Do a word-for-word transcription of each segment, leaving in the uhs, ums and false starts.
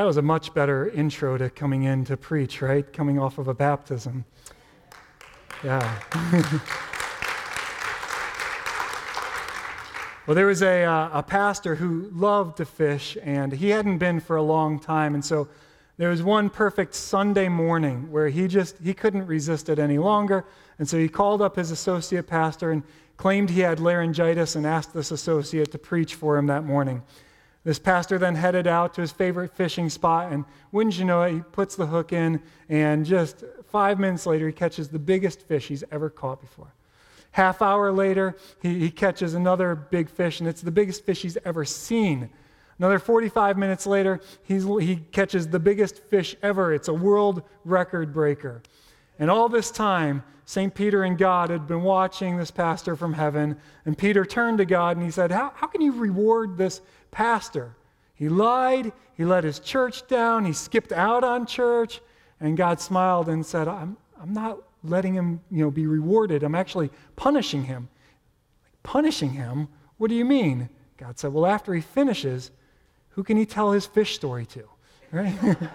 That was a much better intro to coming in to preach, right? Coming off of a baptism. Yeah. Well, there was a, uh, a pastor who loved to fish, and he hadn't been for a long time. And so there was one perfect Sunday morning where he just, he couldn't resist it any longer. And so he called up his associate pastor and claimed he had laryngitis and asked this associate to preach for him that morning. This pastor then headed out to his favorite fishing spot, and wouldn't you know it, he puts the hook in, and just five minutes later, he catches the biggest fish he's ever caught before. Half hour later, he, he catches another big fish, and it's the biggest fish he's ever seen. Another forty-five minutes later, he's, he catches the biggest fish ever. It's a world record breaker. And all this time, Saint Peter and God had been watching this pastor from heaven, and Peter turned to God and he said, how, how can you reward this pastor? He lied, he let his church down, he skipped out on church, and God smiled and said, I'm, I'm not letting him, you know, be rewarded. I'm actually punishing him. Punishing him? What do you mean? God said, well, after he finishes, who can he tell his fish story to? Right?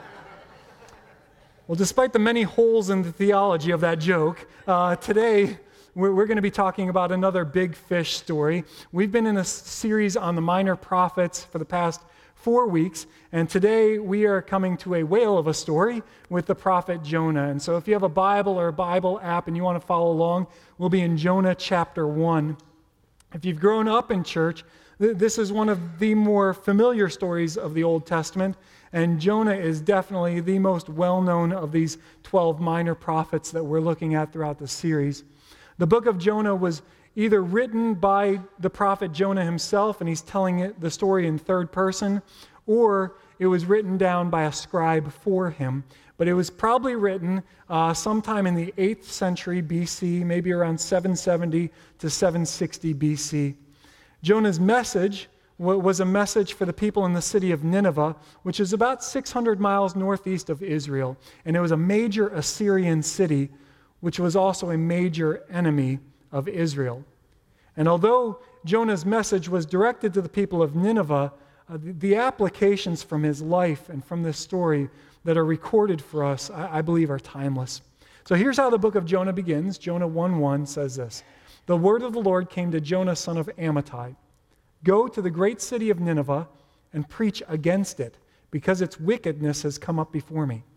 Well, despite the many holes in the theology of that joke, uh, today we're, we're going to be talking about another big fish story. We've been in a series on the minor prophets for the past four weeks, and today we are coming to a whale of a story with the prophet Jonah. And so if you have a Bible or a Bible app and you want to follow along, we'll be in Jonah chapter one. If you've grown up in church, th- this is one of the more familiar stories of the Old Testament, and Jonah is definitely the most well-known of these twelve minor prophets that we're looking at throughout the series. The book of Jonah was either written by the prophet Jonah himself, and he's telling it, the story in third person, or it was written down by a scribe for him. But it was probably written uh, sometime in the eighth century B C, maybe around seven seventy to seven sixty B C. Jonah's message was a message for the people in the city of Nineveh, which is about six hundred miles northeast of Israel. And it was a major Assyrian city, which was also a major enemy of Israel. And although Jonah's message was directed to the people of Nineveh, uh, the, the applications from his life and from this story that are recorded for us, I, I believe, are timeless. So here's how the book of Jonah begins. Jonah one one says this: The word of the Lord came to Jonah, son of Amittai. Go to the great city of Nineveh and preach against it, because its wickedness has come up before me.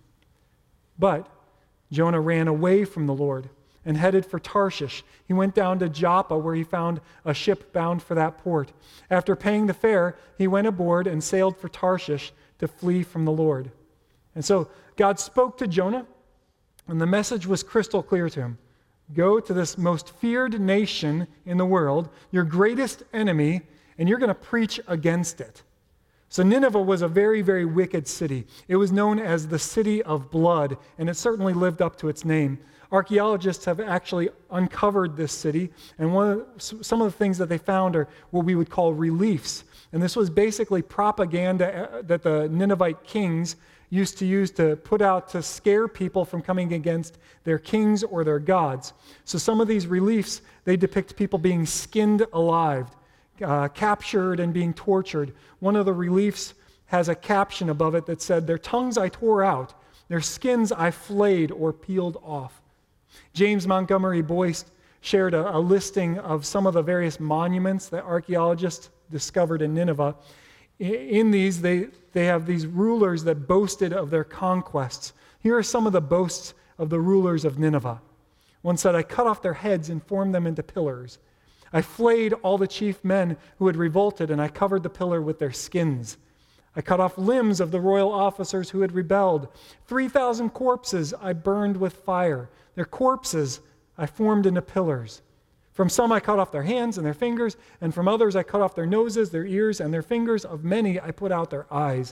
But Jonah ran away from the Lord and headed for Tarshish. He went down to Joppa, where he found a ship bound for that port. After paying the fare, he went aboard and sailed for Tarshish to flee from the Lord. And so God spoke to Jonah, and the message was crystal clear to him. Go to this most feared nation in the world, your greatest enemy, and you're going to preach against it. So Nineveh was a very, very wicked city. It was known as the city of blood, and it certainly lived up to its name. Archaeologists have actually uncovered this city, and one of, some of the things that they found are what we would call reliefs. And this was basically propaganda that the Ninevite kings used to use to put out to scare people from coming against their kings or their gods. So some of these reliefs, they depict people being skinned alive, Uh, captured and being tortured. One of the reliefs has a caption above it that said, their tongues I tore out, their skins I flayed or peeled off. James Montgomery Boyce shared a, a listing of some of the various monuments that archaeologists discovered in Nineveh. In, in these, they, they have these rulers that boasted of their conquests. Here are some of the boasts of the rulers of Nineveh. One said, I cut off their heads and formed them into pillars. I flayed all the chief men who had revolted, and I covered the pillar with their skins. I cut off limbs of the royal officers who had rebelled. Three thousand corpses I burned with fire. Their corpses I formed into pillars. From some I cut off their hands and their fingers, and from others I cut off their noses, their ears, and their fingers. Of many I put out their eyes.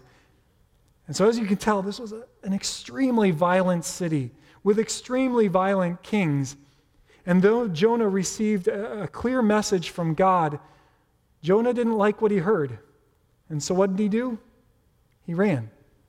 And so as you can tell, this was a, an extremely violent city with extremely violent kings. And though Jonah received a clear message from God, Jonah didn't like what he heard. And so what did he do? He ran.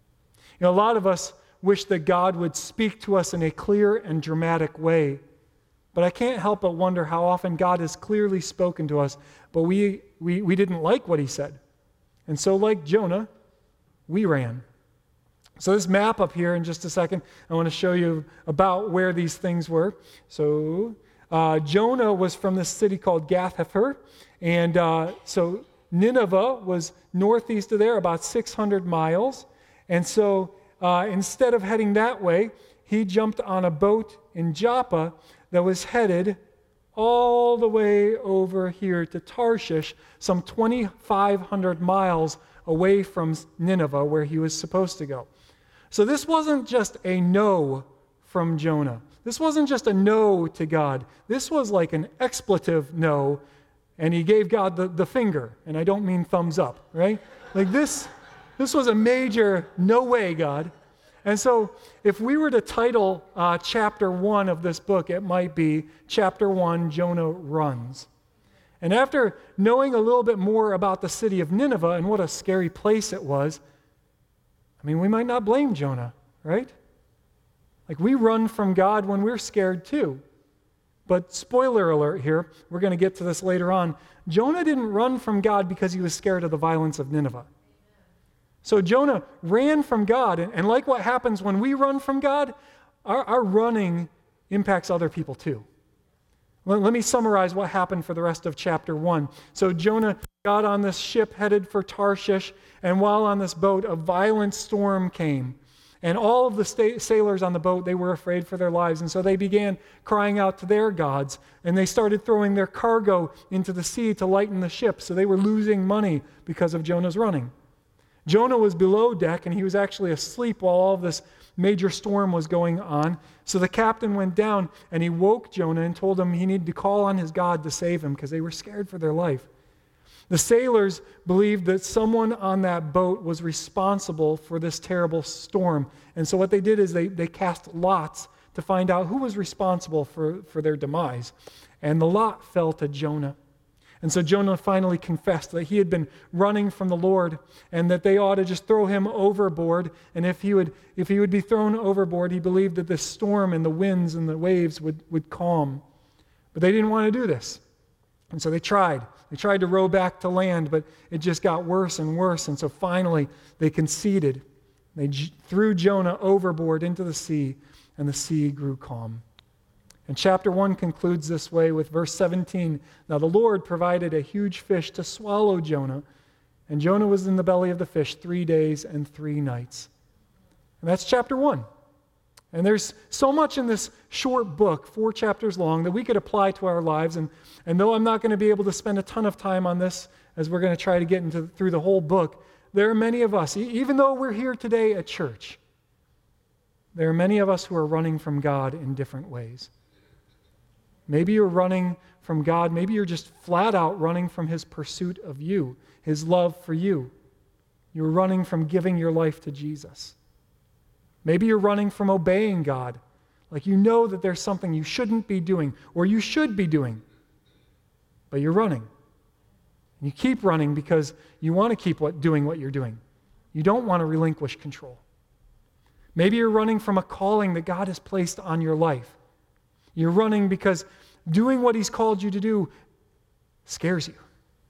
You know, a lot of us wish that God would speak to us in a clear and dramatic way. But I can't help but wonder how often God has clearly spoken to us, but we, we, we didn't like what he said. And so like Jonah, we ran. So this map up here in just a second, I want to show you about where these things were. So uh, Jonah was from this city called Gath-hepher, and uh, so Nineveh was northeast of there, about six hundred miles. And so uh, instead of heading that way, he jumped on a boat in Joppa that was headed all the way over here to Tarshish, some twenty-five hundred miles away from Nineveh, where he was supposed to go. So this wasn't just a no from Jonah. This wasn't just a no to God. This was like an expletive no, and he gave God the, the finger, and I don't mean thumbs up, right? Like this, this was a major no way, God. And so if we were to title uh, chapter one of this book, it might be Chapter one, Jonah Runs. And after knowing a little bit more about the city of Nineveh and what a scary place it was, I mean, we might not blame Jonah, right? Like, we run from God when we're scared too. But spoiler alert here, we're going to get to this later on. Jonah didn't run from God because he was scared of the violence of Nineveh. So Jonah ran from God, and, and like what happens when we run from God, our, our running impacts other people too. Let, let me summarize what happened for the rest of chapter one. So Jonah got on this ship headed for Tarshish, and while on this boat, a violent storm came. And all of the sta- sailors on the boat, they were afraid for their lives. And so they began crying out to their gods. And they started throwing their cargo into the sea to lighten the ship. So they were losing money because of Jonah's running. Jonah was below deck, and he was actually asleep while all of this major storm was going on. So the captain went down, and he woke Jonah and told him he needed to call on his God to save him because they were scared for their life. The sailors believed that someone on that boat was responsible for this terrible storm. And so what they did is they, they cast lots to find out who was responsible for, for their demise. And the lot fell to Jonah. And so Jonah finally confessed that he had been running from the Lord and that they ought to just throw him overboard. And if he would, if he would be thrown overboard, he believed that this storm and the winds and the waves would, would calm. But they didn't want to do this. And so they tried. They tried to row back to land, but it just got worse and worse. And so finally, they conceded. They j- threw Jonah overboard into the sea, and the sea grew calm. And chapter one concludes this way with verse seventeen. Now the Lord provided a huge fish to swallow Jonah, and Jonah was in the belly of the fish three days and three nights. And that's chapter one. And there's so much in this short book, four chapters long, that we could apply to our lives. And, and though I'm not going to be able to spend a ton of time on this, as we're going to try to get into through the whole book, there are many of us, even though we're here today at church, there are many of us who are running from God in different ways. Maybe you're running from God. Maybe you're just flat out running from His pursuit of you, His love for you. You're running from giving your life to Jesus. Maybe you're running from obeying God. Like you know that there's something you shouldn't be doing or you should be doing, but you're running. And you keep running because you want to keep what, doing what you're doing. You don't want to relinquish control. Maybe you're running from a calling that God has placed on your life. You're running because doing what He's called you to do scares you.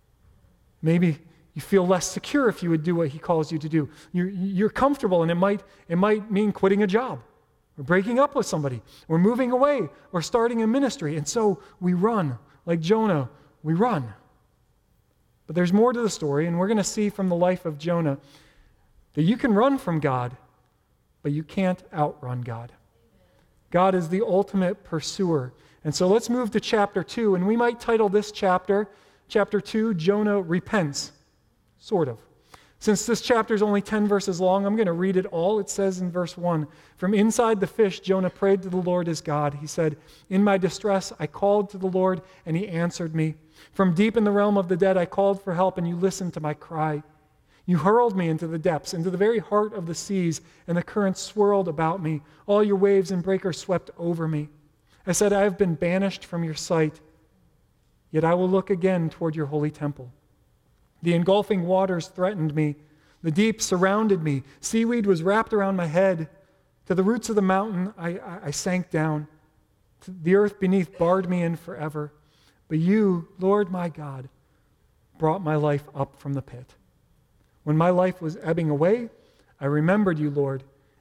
Maybe you feel less secure if you would do what He calls you to do. You're, you're comfortable, and it might, it might mean quitting a job or breaking up with somebody or moving away or starting a ministry. And so we run. Like Jonah, we run. But there's more to the story, and we're going to see from the life of Jonah that you can run from God, but you can't outrun God. God is the ultimate pursuer. And so let's move to chapter two, and we might title this chapter, chapter two, Jonah Repents. Sort of. Since this chapter is only ten verses long, I'm going to read it all. It says in verse one, from inside the fish, Jonah prayed to the Lord his God. He said, in my distress, I called to the Lord, and He answered me. From deep in the realm of the dead, I called for help, and You listened to my cry. You hurled me into the depths, into the very heart of the seas, and the currents swirled about me. All Your waves and breakers swept over me. I said, I have been banished from Your sight, yet I will look again toward Your holy temple. The engulfing waters threatened me. The deep surrounded me. Seaweed was wrapped around my head. To the roots of the mountain, I, I, I sank down. The earth beneath barred me in forever. But You, Lord my God, brought my life up from the pit. When my life was ebbing away, I remembered You, Lord,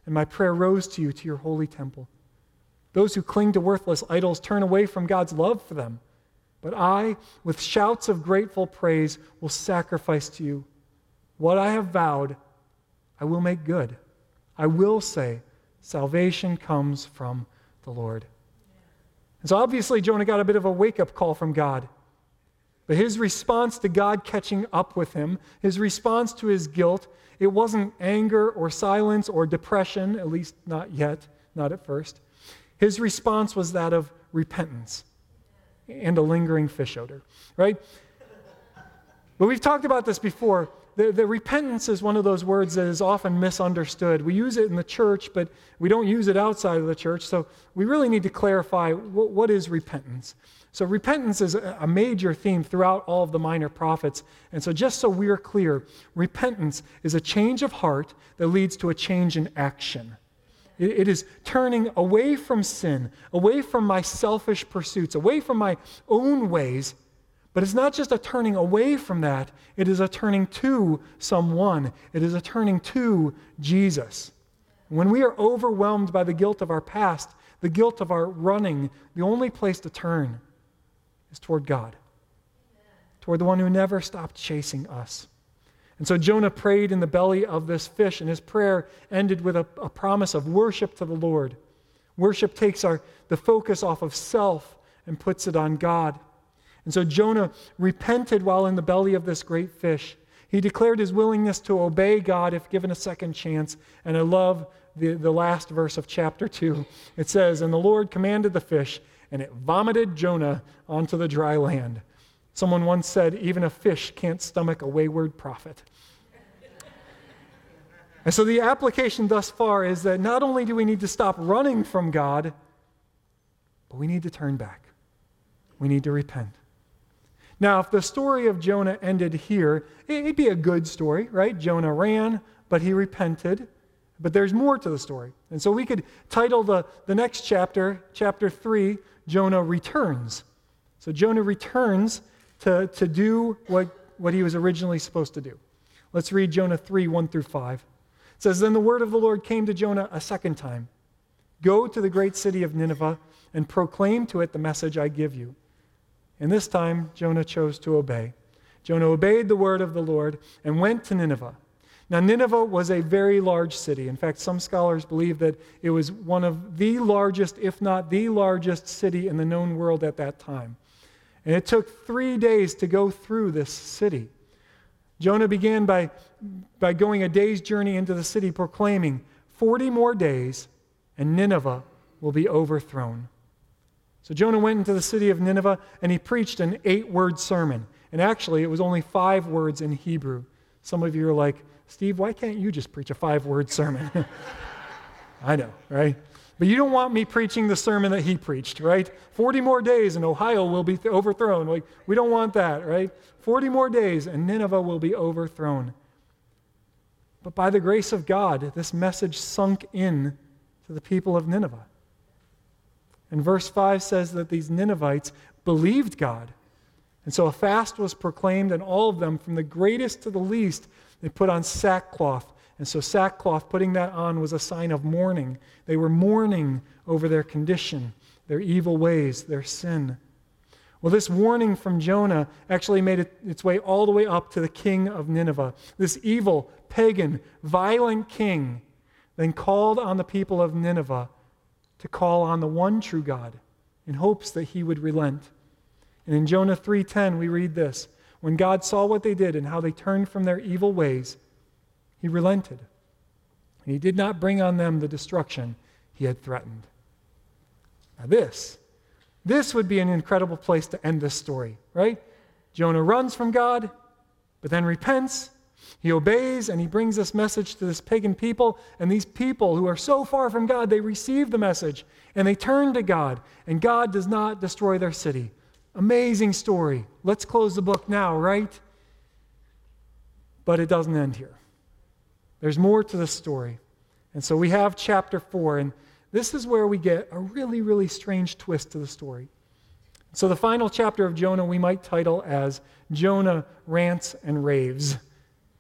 and my prayer rose to you, to your holy temple. Those who cling to worthless idols turn away from God's love for them. But I, with shouts of grateful praise, will sacrifice to you. What I have vowed, I will make good. I will say, salvation comes from the Lord. And so obviously Jonah got a bit of a wake-up call from God. But his response to God catching up with him, his response to his guilt, it wasn't anger or silence or depression, at least not yet, not at first. His response was that of repentance and a lingering fish odor, right? But we've talked about this before. The, the repentance is one of those words that is often misunderstood. We use it in the church, but we don't use it outside of the church. So we really need to clarify what, what is repentance. So repentance is a major theme throughout all of the minor prophets. And so just so we're clear, repentance is a change of heart that leads to a change in action. It, it is turning away from sin, away from my selfish pursuits, away from my own ways. But it's not just a turning away from that, it is a turning to someone. It is a turning to Jesus. When we are overwhelmed by the guilt of our past, the guilt of our running, the only place to turn is toward God, toward the one who never stopped chasing us. And so Jonah prayed in the belly of this fish, and his prayer ended with a, a promise of worship to the Lord. Worship takes our the focus off of self and puts it on God. And so Jonah repented while in the belly of this great fish. He declared his willingness to obey God if given a second chance. And I love the, the last verse of chapter two. It says, "And the Lord commanded the fish, and it vomited Jonah onto the dry land." Someone once said, even a fish can't stomach a wayward prophet. And so the application thus far is that not only do we need to stop running from God, but we need to turn back. We need to repent. Now, if the story of Jonah ended here, it'd be a good story, right? Jonah ran, but he repented. But there's more to the story. And so we could title the, the next chapter, chapter three, Jonah Returns. So Jonah returns to, to do what, what he was originally supposed to do. Let's read Jonah three, one through five. It says, "Then the word of the Lord came to Jonah a second time. Go to the great city of Nineveh and proclaim to it the message I give you." And this time, Jonah chose to obey. Jonah obeyed the word of the Lord and went to Nineveh. Now, Nineveh was a very large city. In fact, some scholars believe that it was one of the largest, if not the largest city in the known world at that time. And it took three days to go through this city. Jonah began by, by going a day's journey into the city, proclaiming, forty more days, and Nineveh will be overthrown. So Jonah went into the city of Nineveh, and he preached an eight-word sermon. And actually, it was only five words in Hebrew. Some of you are like, Steve, why can't you just preach a five-word sermon? I know, right? But you don't want me preaching the sermon that he preached, right? forty more days and Ohio will be th- overthrown. Like, we don't want that, right? forty more days and Nineveh will be overthrown. But by the grace of God, this message sunk in to the people of Nineveh. And verse five says that these Ninevites believed God. And so a fast was proclaimed, and all of them, from the greatest to the least, they put on sackcloth. And so sackcloth, putting that on, was a sign of mourning. They were mourning over their condition, their evil ways, their sin. Well, this warning from Jonah actually made it, its way all the way up to the king of Nineveh. This evil, pagan, violent king then called on the people of Nineveh to call on the one true God in hopes that he would relent. And in Jonah three ten, we read this: "When God saw what they did and how they turned from their evil ways, he relented. And he did not bring on them the destruction he had threatened." Now this, this would be an incredible place to end this story, right? Jonah runs from God, but then repents. He obeys, and he brings this message to this pagan people. And these people who are so far from God, they receive the message, and they turn to God. And God does not destroy their city. Amazing story. Let's close the book now, right? But it doesn't end here. There's more to the story. And so we have chapter four, and this is where we get a really, really strange twist to the story. So the final chapter of Jonah we might title as Jonah Rants and Raves.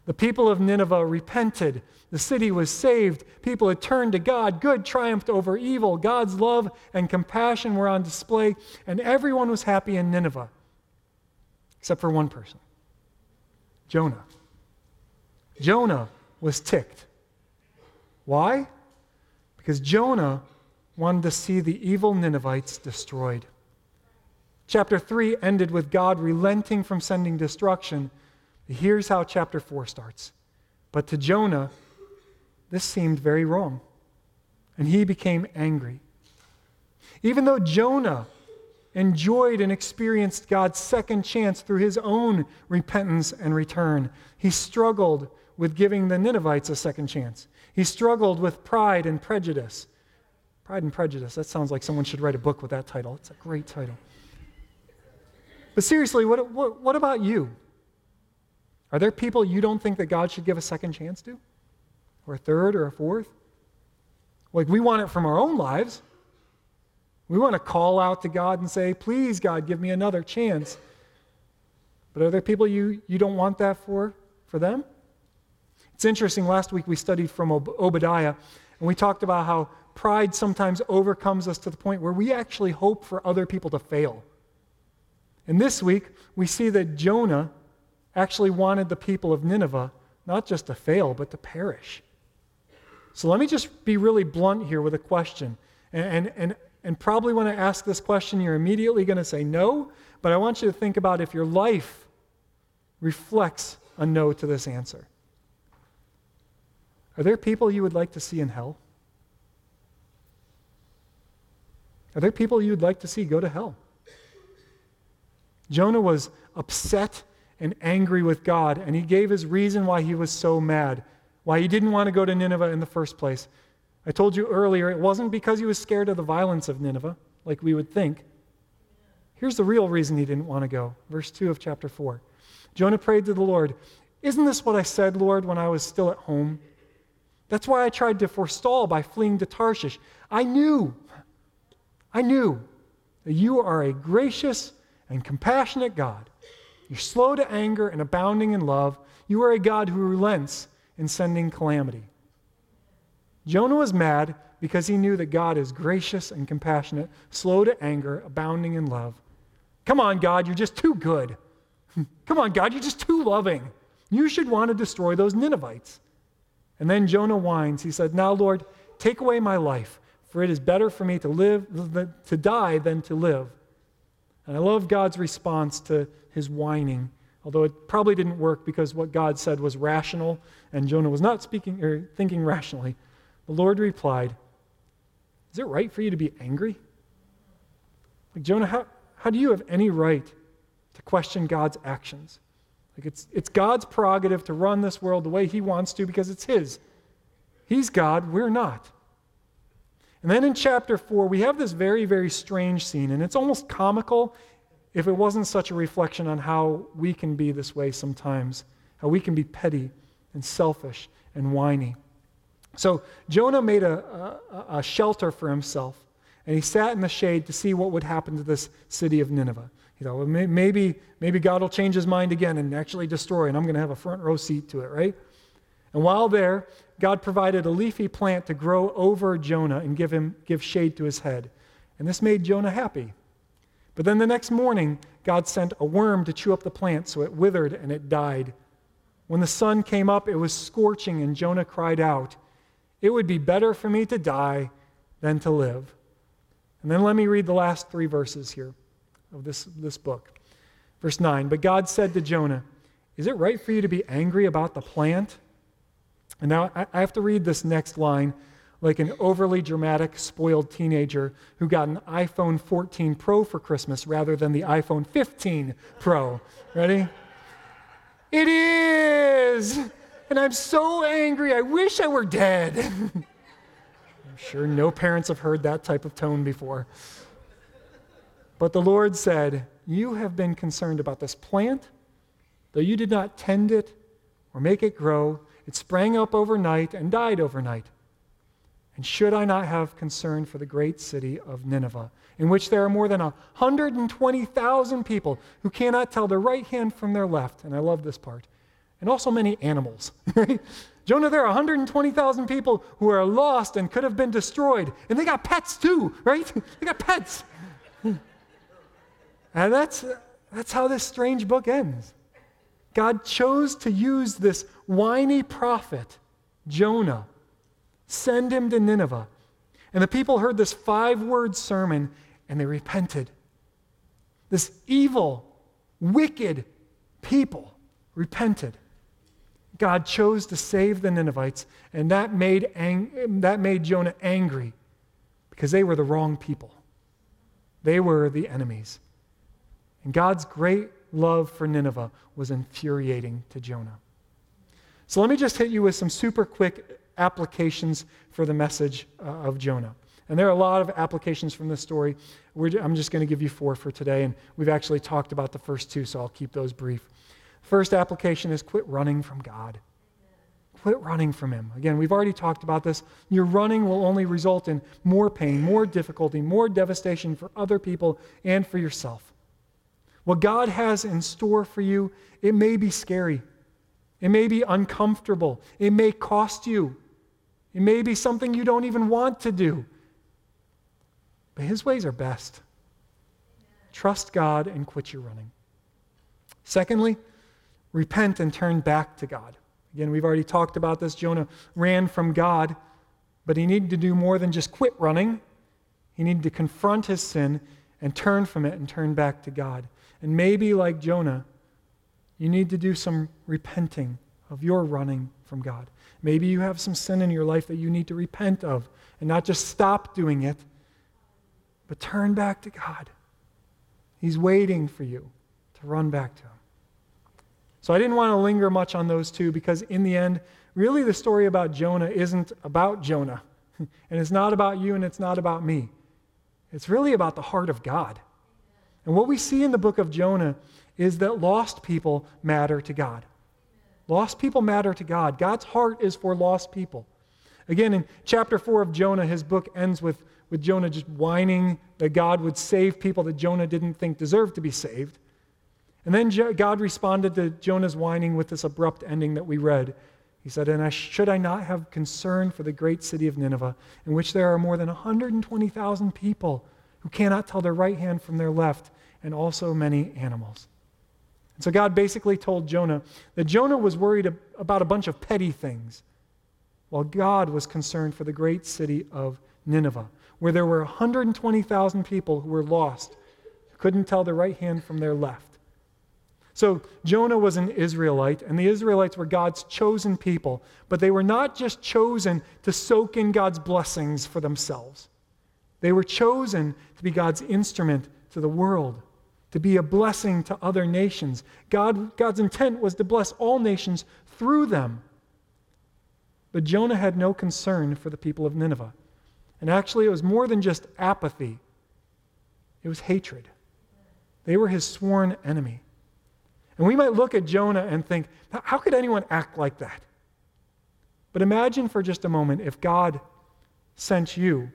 The people of Nineveh repented. The city was saved. People had turned to God. Good triumphed over evil. God's love and compassion were on display, and everyone was happy in Nineveh, except for one person, Jonah. Jonah was ticked. Why? Because Jonah wanted to see the evil Ninevites destroyed. Chapter three ended with God relenting from sending destruction. Here's how chapter four starts. But to Jonah, this seemed very wrong, and he became angry. Even though Jonah enjoyed and experienced God's second chance through his own repentance and return, he struggled with giving the Ninevites a second chance. He struggled with pride and prejudice. Pride and Prejudice, that sounds like someone should write a book with that title. It's a great title. But seriously, what, what, what about you? Are there people you don't think that God should give a second chance to? Or a third or a fourth? Like, we want it from our own lives. We want to call out to God and say, please, God, give me another chance. But are there people you, you don't want that for, for them? It's interesting, last week we studied from Ob- Obadiah, and we talked about how pride sometimes overcomes us to the point where we actually hope for other people to fail. And this week, we see that Jonah actually wanted the people of Nineveh not just to fail, but to perish. So let me just be really blunt here with a question. And, and, and probably when I ask this question, you're immediately going to say no, but I want you to think about if your life reflects a no to this answer. Are there people you would like to see in hell? Are there people you would like to see go to hell? Jonah was upset and angry with God, and he gave his reason why he was so mad, why he didn't want to go to Nineveh in the first place. I told you earlier, it wasn't because he was scared of the violence of Nineveh, like we would think. Here's the real reason he didn't want to go. Verse two of chapter four. Jonah prayed to the Lord, "Isn't this what I said, Lord, when I was still at home? That's why I tried to forestall by fleeing to Tarshish. I knew, I knew that you are a gracious and compassionate God. You're slow to anger and abounding in love. You are a God who relents in sending calamity." Jonah was mad because he knew that God is gracious and compassionate, slow to anger, abounding in love. Come on, God, you're just too good. Come on, God, you're just too loving. You should want to destroy those Ninevites. And then Jonah whines. He said, "Now, Lord, take away my life, for it is better for me to live, to die than to live." And I love God's response to his whining, although it probably didn't work because what God said was rational, and Jonah was not speaking or thinking rationally. The Lord replied, "Is it right for you to be angry?" Like, Jonah, how, how do you have any right to question God's actions? Like, it's, it's God's prerogative to run this world the way he wants to because it's his. He's God, we're not. And then in chapter four, we have this very, very strange scene, and it's almost comical if it wasn't such a reflection on how we can be this way sometimes, how we can be petty and selfish and whiny. So Jonah made a, a, a shelter for himself, and he sat in the shade to see what would happen to this city of Nineveh. He thought, well, maybe, maybe God will change his mind again and actually destroy, and I'm going to have a front row seat to it, right? And while there, God provided a leafy plant to grow over Jonah and give him give shade to his head. And this made Jonah happy. But then the next morning, God sent a worm to chew up the plant, so it withered and it died. When the sun came up, it was scorching, and Jonah cried out, "It would be better for me to die than to live." And then let me read the last three verses here of this, this book. Verse nine, "But God said to Jonah, 'Is it right for you to be angry about the plant?'" And now I have to read this next line like an overly dramatic, spoiled teenager who got an iPhone fourteen Pro for Christmas rather than the iPhone fifteen Pro. Ready? "It is! And I'm so angry, I wish I were dead." I'm sure no parents have heard that type of tone before. But the Lord said, "You have been concerned about this plant, though you did not tend it or make it grow. It sprang up overnight and died overnight. And should I not have concern for the great city of Nineveh, in which there are more than one hundred twenty thousand people who cannot tell their right hand from their left?" And I love this part. and also many animals. Right? Jonah, there are one hundred twenty thousand people who are lost and could have been destroyed. And they got pets too, right? They got pets. And that's, that's how this strange book ends. God chose to use this whiny prophet, Jonah, send him to Nineveh. And the people heard this five-word sermon, and they repented. This evil, wicked people repented. God chose to save the Ninevites, and that made, ang- that made Jonah angry because they were the wrong people. They were the enemies. And God's great love for Nineveh was infuriating to Jonah. So let me just hit you with some super quick applications for the message uh, of Jonah. And there are a lot of applications from this story. We're, I'm just going to give you four for today, and we've actually talked about the first two, so I'll keep those brief. First application is quit running from God. Quit running from Him. Again, we've already talked about this. Your running will only result in more pain, more difficulty, more devastation for other people and for yourself. What God has in store for you, it may be scary. It may be uncomfortable. It may cost you. It may be something you don't even want to do. But His ways are best. Trust God and quit your running. Secondly, repent and turn back to God. Again, we've already talked about this. Jonah ran from God, but he needed to do more than just quit running. He needed to confront his sin and turn from it and turn back to God. And maybe like Jonah, you need to do some repenting of your running from God. Maybe you have some sin in your life that you need to repent of and not just stop doing it, but turn back to God. He's waiting for you to run back to Him. So I didn't want to linger much on those two because in the end, really the story about Jonah isn't about Jonah. And it's not about you and it's not about me. It's really about the heart of God. And what we see in the book of Jonah is that lost people matter to God. Lost people matter to God. God's heart is for lost people. Again, in chapter four of Jonah, his book ends with, with Jonah just whining that God would save people that Jonah didn't think deserved to be saved. And then God responded to Jonah's whining with this abrupt ending that we read. He said, and I, should I not have concern for the great city of Nineveh, in which there are more than one hundred twenty thousand people who cannot tell their right hand from their left, and also many animals. And so God basically told Jonah that Jonah was worried about a bunch of petty things, while God was concerned for the great city of Nineveh, where there were one hundred twenty thousand people who were lost, who couldn't tell their right hand from their left. So Jonah was an Israelite, and the Israelites were God's chosen people, but they were not just chosen to soak in God's blessings for themselves. They were chosen to be God's instrument to the world, to be a blessing to other nations. God, God's intent was to bless all nations through them. But Jonah had no concern for the people of Nineveh. And actually, it was more than just apathy. It was hatred. They were his sworn enemy. And we might look at Jonah and think, how could anyone act like that? But imagine for just a moment if God sent you,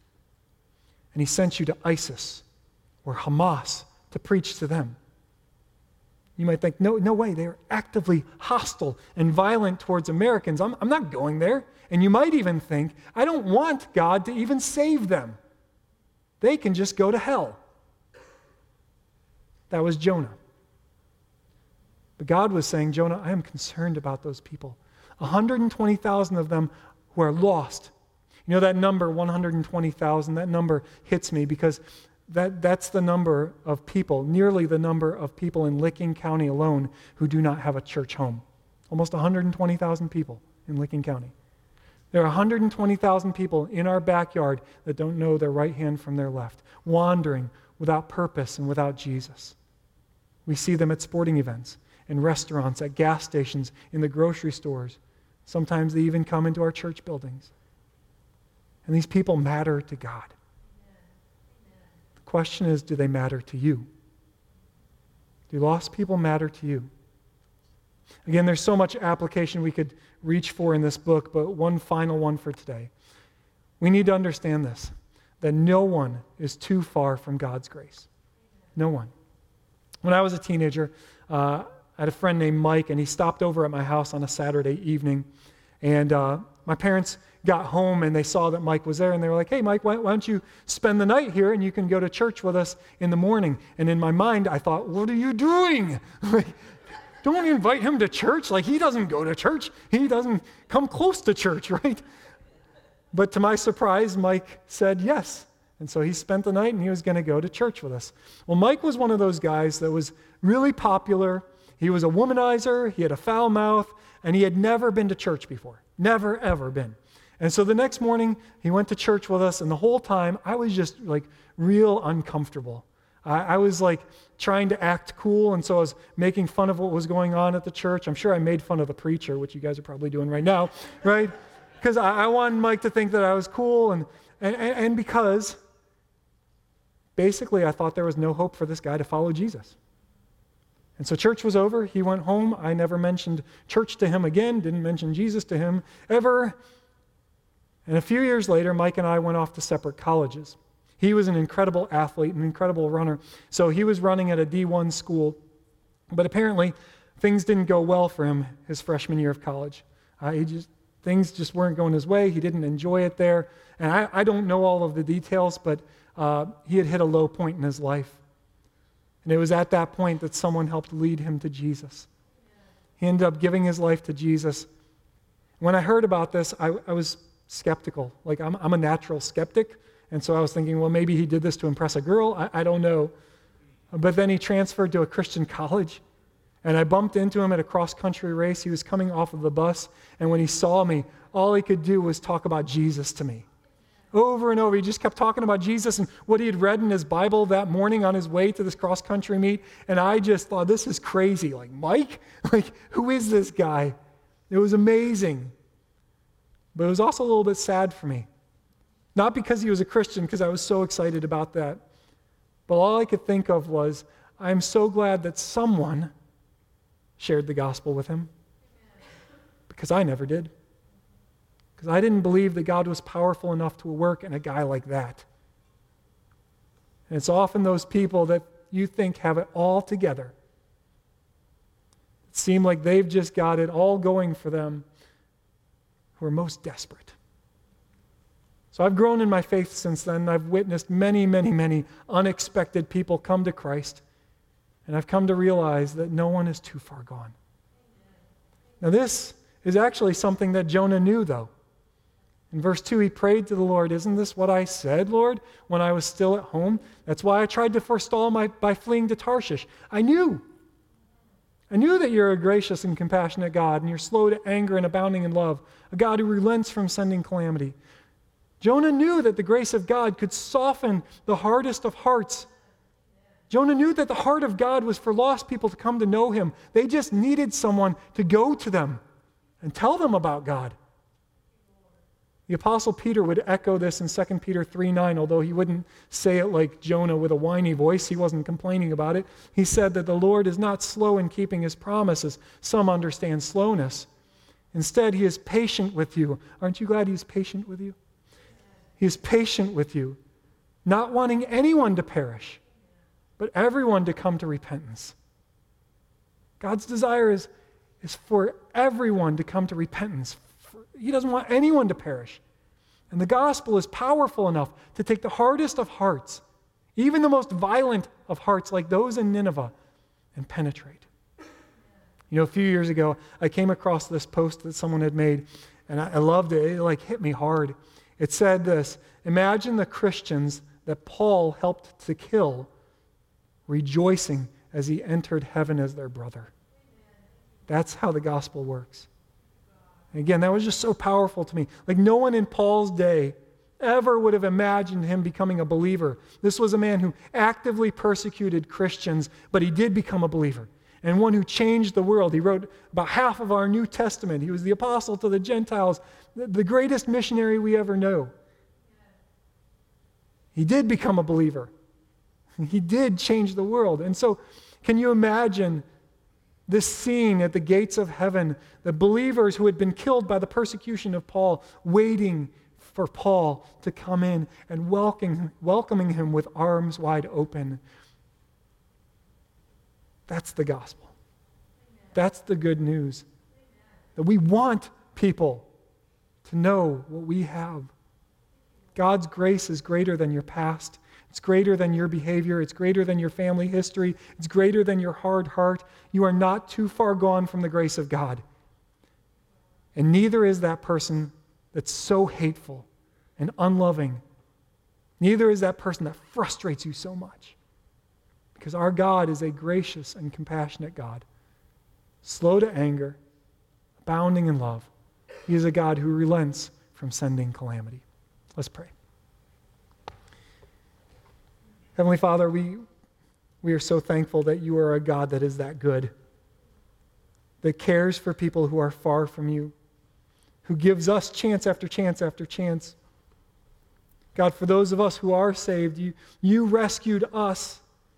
and He sent you to ISIS or Hamas to preach to them. You might think, no, no way, they're actively hostile and violent towards Americans. I'm, I'm not going there. And you might even think, I don't want God to even save them. They can just go to hell. That was Jonah. But God was saying, Jonah, I am concerned about those people. one hundred twenty thousand of them who are lost. You know that number, one hundred twenty thousand, that number hits me because that, that's the number of people, nearly the number of people in Licking County alone who do not have a church home. Almost one hundred twenty thousand people in Licking County. There are one hundred twenty thousand people in our backyard that don't know their right hand from their left, wandering without purpose and without Jesus. We see them at sporting events, in restaurants, at gas stations, in the grocery stores. Sometimes they even come into our church buildings. And these people matter to God. The question is, do they matter to you? Do lost people matter to you? Again, there's so much application we could reach for in this book, but one final one for today. We need to understand this, that no one is too far from God's grace. No one. When I was a teenager, uh, I had a friend named Mike, and he stopped over at my house on a Saturday evening. And uh, my parents got home, and they saw that Mike was there, and they were like, hey, Mike, why, why don't you spend the night here, and you can go to church with us in the morning? And in my mind, I thought, what are you doing? Like, don't invite him to church. Like, he doesn't go to church. He doesn't come close to church, right? But to my surprise, Mike said yes. And so he spent the night, and he was going to go to church with us. Well, Mike was one of those guys that was really popular. He was a womanizer. He had a foul mouth, and he had never been to church before. Never, ever been. And so the next morning, he went to church with us, and the whole time, I was just like real uncomfortable. I, I was like trying to act cool, and so I was making fun of what was going on at the church. I'm sure I made fun of the preacher, which you guys are probably doing right now, right? Because I, I wanted Mike to think that I was cool, and, and, and because basically I thought there was no hope for this guy to follow Jesus. And so church was over. He went home. I never mentioned church to him again, didn't mention Jesus to him ever. And a few years later, Mike and I went off to separate colleges. He was an incredible athlete, an incredible runner. So he was running at a D one school. But apparently, things didn't go well for him his freshman year of college. Uh, he just things just weren't going his way. He didn't enjoy it there. And I, I don't know all of the details, but uh, he had hit a low point in his life. And it was at that point that someone helped lead him to Jesus. He ended up giving his life to Jesus. When I heard about this, I, I was skeptical. Like, I'm, I'm a natural skeptic. And so I was thinking, well, maybe he did this to impress a girl. I, I don't know. But then he transferred to a Christian college. And I bumped into him at a cross-country race. He was coming off of the bus. And when he saw me, all he could do was talk about Jesus to me. Over and over, he just kept talking about Jesus and what he had read in his Bible that morning on his way to this cross-country meet. And I just thought, this is crazy. Like, Mike? Like, who is this guy? It was amazing. But it was also a little bit sad for me. Not because he was a Christian, because I was so excited about that. But all I could think of was, I'm so glad that someone shared the gospel with him. Because I never did. Because I didn't believe that God was powerful enough to work in a guy like that. And it's often those people that you think have it all together. It seem like they've just got it all going for them, who are most desperate. So I've grown in my faith since then. I've witnessed many, many, many unexpected people come to Christ. And I've come to realize that no one is too far gone. Now this is actually something that Jonah knew, though. In verse two, he prayed to the Lord, isn't this what I said, Lord, when I was still at home? That's why I tried to forestall my by fleeing to Tarshish. I knew. I knew that you're a gracious and compassionate God, and you're slow to anger and abounding in love, a God who relents from sending calamity. Jonah knew that the grace of God could soften the hardest of hearts. Jonah knew that the heart of God was for lost people to come to know him. They just needed someone to go to them and tell them about God. The Apostle Peter would echo this in Second Peter three nine, although he wouldn't say it like Jonah with a whiny voice. He wasn't complaining about it. He said that the Lord is not slow in keeping his promises. Some understand slowness. Instead, he is patient with you. Aren't you glad he's patient with you? He is patient with you, not wanting anyone to perish, but everyone to come to repentance. God's desire is, is for everyone to come to repentance. He doesn't want anyone to perish. And the gospel is powerful enough to take the hardest of hearts, even the most violent of hearts like those in Nineveh, and penetrate. You know, a few years ago, I came across this post that someone had made, and I, I loved it. It like hit me hard. It said this: imagine the Christians that Paul helped to kill rejoicing as he entered heaven as their brother. That's how the gospel works. And again, that was just so powerful to me. Like, no one in Paul's day ever would have imagined him becoming a believer. This was a man who actively persecuted Christians, but he did become a believer, and one who changed the world. He wrote about half of our New Testament. He was the apostle to the Gentiles, the greatest missionary we ever know. He did become a believer. He did change the world. And so, can you imagine this scene at the gates of heaven, the believers who had been killed by the persecution of Paul, waiting for Paul to come in and welcoming, welcoming him with arms wide open? That's the gospel. That's the good news. That we want people to know what we have. God's grace is greater than your past. It's greater than your behavior. It's greater than your family history. It's greater than your hard heart. You are not too far gone from the grace of God. And neither is that person that's so hateful and unloving. Neither is that person that frustrates you so much. Because our God is a gracious and compassionate God, slow to anger, abounding in love. He is a God who relents from sending calamity. Let's pray. Heavenly Father, we, we are so thankful that you are a God that is that good, that cares for people who are far from you, who gives us chance after chance after chance. God, for those of us who are saved, you, you rescued us.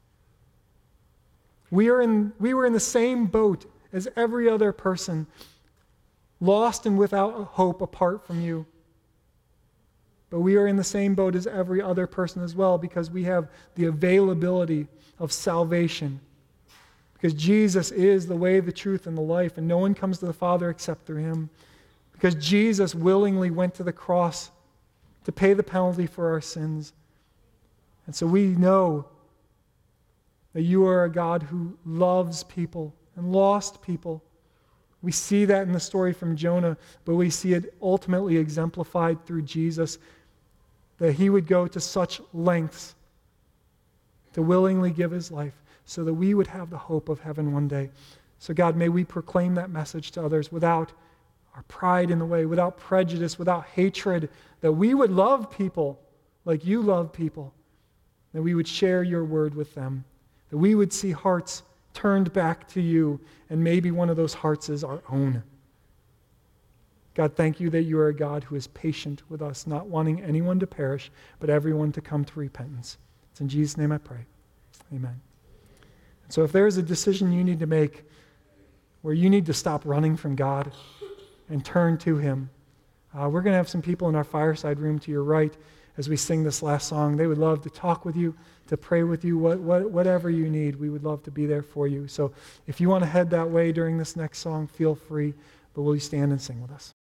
We are in, we were in the same boat as every other person, lost and without hope apart from you. But we are in the same boat as every other person as well because we have the availability of salvation. Because Jesus is the way, the truth, and the life, and no one comes to the Father except through him. Because Jesus willingly went to the cross to pay the penalty for our sins. And so we know that you are a God who loves people and lost people. We see that in the story from Jonah, but we see it ultimately exemplified through Jesus, that he would go to such lengths to willingly give his life so that we would have the hope of heaven one day. So God, may we proclaim that message to others without our pride in the way, without prejudice, without hatred, that we would love people like you love people, that we would share your word with them, that we would see hearts turned back to you, and maybe one of those hearts is our own. God, thank you that you are a God who is patient with us, not wanting anyone to perish, but everyone to come to repentance. It's in Jesus' name I pray. Amen. So if there is a decision you need to make where you need to stop running from God and turn to him, uh, we're going to have some people in our fireside room to your right as we sing this last song. They would love to talk with you, to pray with you, what, what, whatever you need. We would love to be there for you. So if you want to head that way during this next song, feel free, but will you stand and sing with us?